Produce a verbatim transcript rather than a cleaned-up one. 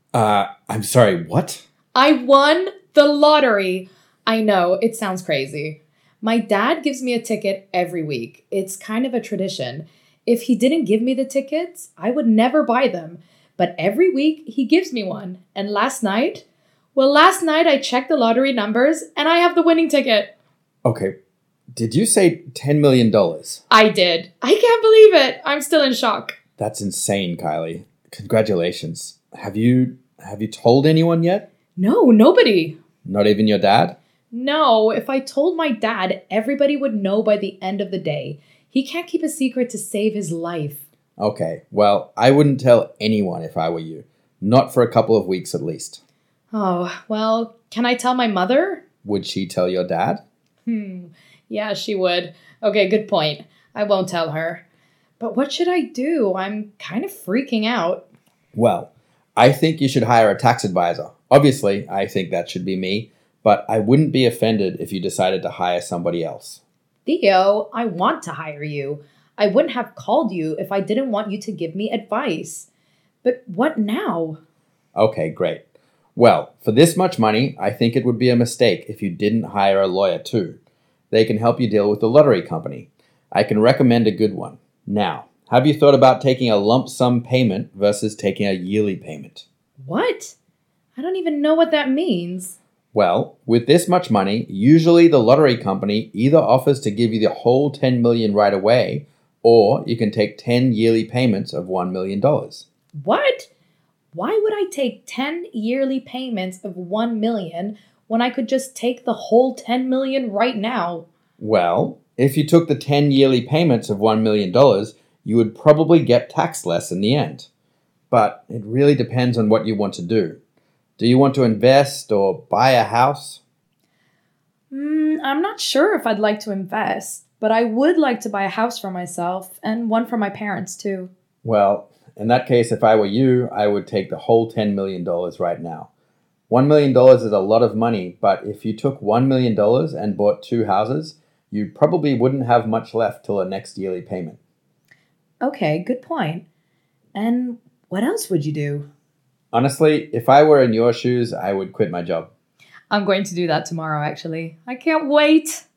Uh, I'm sorry, what? I won the lottery. I know, it sounds crazy. My dad gives me a ticket every week. It's kind of a tradition. If he didn't give me the tickets, I would never buy them. But every week, he gives me one. And last night, well, last night I checked the lottery numbers and I have the winning ticket. Okay, did you say ten million dollars? I did. I can't believe it. I'm still in shock. That's insane, Kylie. Congratulations. Have you have you told anyone yet? No, nobody. Not even your dad? No, if I told my dad, everybody would know by the end of the day. He can't keep a secret to save his life. Okay, well, I wouldn't tell anyone if I were you. Not for a couple of weeks at least. Oh, well, can I tell my mother? Would she tell your dad? Hmm, yeah, she would. Okay, good point. I won't tell her. But what should I do? I'm kind of freaking out. Well, I think you should hire a tax advisor. Obviously, I think that should be me, but I wouldn't be offended if you decided to hire somebody else. Theo, I want to hire you. I wouldn't have called you if I didn't want you to give me advice. But what now? Okay, great. Well, for this much money, I think it would be a mistake if you didn't hire a lawyer too. They can help you deal with the lottery company. I can recommend a good one. Now, have you thought about taking a lump sum payment versus taking a yearly payment? What? I don't even know what that means. Well, with this much money, usually the lottery company either offers to give you the whole ten million dollars right away, or you can take ten yearly payments of one million dollars. What? Why would I take ten yearly payments of one million dollars when I could just take the whole ten million dollars right now? Well, if you took the ten yearly payments of one million dollars, you would probably get taxed less in the end. But it really depends on what you want to do. Do you want to invest or buy a house? Mm, I'm not sure if I'd like to invest, but I would like to buy a house for myself and one for my parents too. Well, in that case, if I were you, I would take the whole ten million dollars right now. one million dollars is a lot of money, but if you took one million dollars and bought two houses, you probably wouldn't have much left till the next yearly payment. Okay, good point. And what else would you do? Honestly, if I were in your shoes, I would quit my job. I'm going to do that tomorrow, actually. I can't wait.